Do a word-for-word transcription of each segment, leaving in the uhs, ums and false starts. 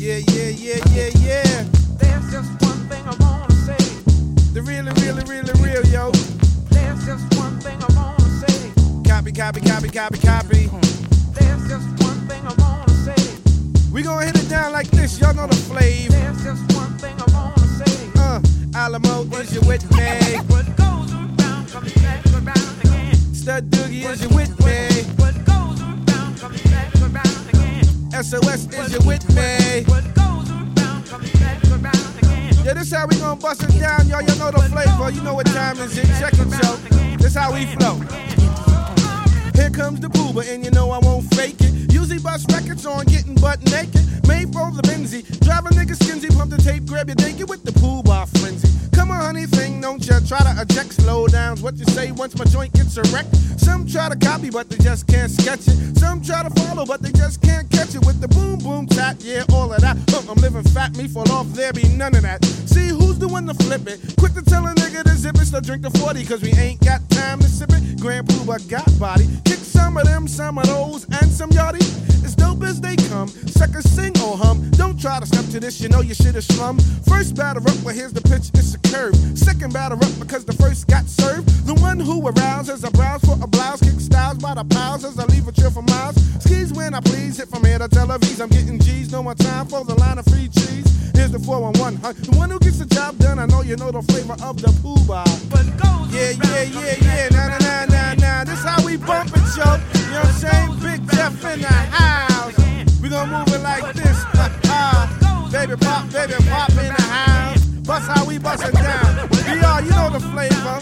Yeah, yeah, yeah, yeah, yeah. There's just one thing I wanna say. The really, really, really real, yo. There's just one thing I wanna say. Copy, copy, copy, copy, copy. There's just one thing I wanna say. We gonna hit it down like this, y'all know the flavor. There's just one thing I wanna say. Uh, Alamo, is you with me? What goes around comes back around again. Stud Doogie, is you with me? What goes around comes back around again. S O S, is you with me? What goes around comes back around again. Yeah, this how we gonna bust it down, y'all. Y'all know the flavor. You know what time is it? Check it, yo. This how we flow. Here comes the booba, and you know I won't fake it. Usually bust records on getting butt naked. Made for the Benzie. Drive a nigga skinsy, pump the tape, grab your dinky with the pool bar frenzy. Come on, honey, thing, don't ya try to eject. Slow down's what you say once my joint gets erect. Some try to copy, but they just can't sketch it. Some try to follow, but they just can't catch it. With the boom, boom, tap, yeah, all of that. Huh, I'm living fat, me fall off, there be none of that. See who's the one to flip it. Quick to tell a nigga to zip it, so drink the forty, cause we ain't got time to sip it. Grand Pooba got body. Kick some of them, some of those, and some yachty. As dope as they come, suckers sing or hum. Don't try to step to this, you know you shit is slum. First batter up, well here's the pitch, it's a curve. Second batter up because the first got served. The one who arouses a browse for a blouse. Kick styles by the pals as I leave a trail for miles. Skis when I please, hit from here to Tel Aviv. I'm getting G's, no more time for the line of free cheese. Here's the four one one, huh? The one who gets the job done, I know you know the flavor of the Pooba. Yeah, yeah, yeah, yeah, nah, nah, nah, nah, nah. This how we bump it, yo. You know what I'm saying? Big Jeff in the house. We gon' move it like this, ha, ha. Baby pop, baby pop in the house. Bust how we bust it down. B R, you know the flavor.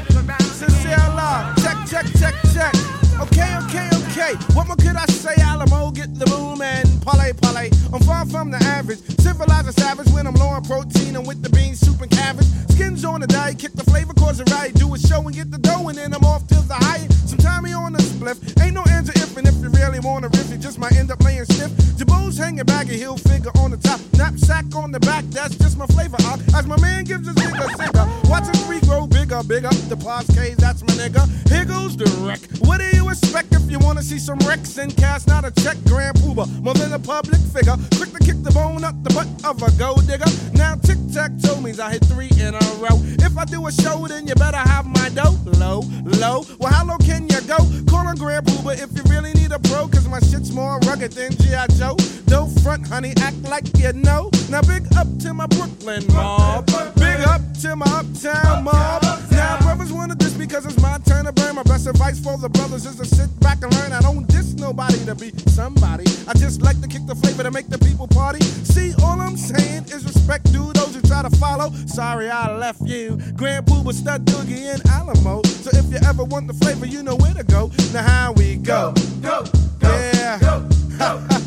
Sincere love. Check, check, check, check. Okay, okay, okay. What more could I say? Alamo, get the boom and parlay, parlay. I'm far from the average. Civilized a savage when I'm low on protein and with the beans, soup and cabbage. Skins on the diet, kick the flavor, cause it right. Do a show and get the dough and then I'm off till the Hyatt. Sometime he on the spliff. Ain't no answer if and if you really wanna riff, you just might end up laying stiff. Jabos hanging baggy, heel figure on the top. Knapsack on the back, that's just my flavor. Uh, as my man gives his nigga singer. Watch his tree grow bigger, bigger. The Parskes, that's my nigga. Here goes the wreck. What do you expect if you wanna see some wrecks and cast not a check? Grand Pooba, more than a public figure. Quick to kick the bone up the butt of a gold digger. Now tic-tac-toe means I hit three in a row. If I do a show, then you better have my dough. Low, low. Well, how low can you go? Call on Grand Pooba if you really need a pro, cause my shit's more rugged than G I Joe. Don't front, honey, act like you know. Now big up to my Brooklyn mob. Big up to my uptown mob. Now brothers wanna diss because it's my turn to burn. My best advice for the brothers is to sit back and learn. I don't diss nobody to be somebody. I just like to kick the flavor to make the people party. See, all I'm saying is respect to those who try to follow. Sorry I left you. Grand Pooba, Stud Doogie, and Alamo. So if you ever want the flavor, you know where to go. Now how we go. Go, go, go, Yeah. go, go.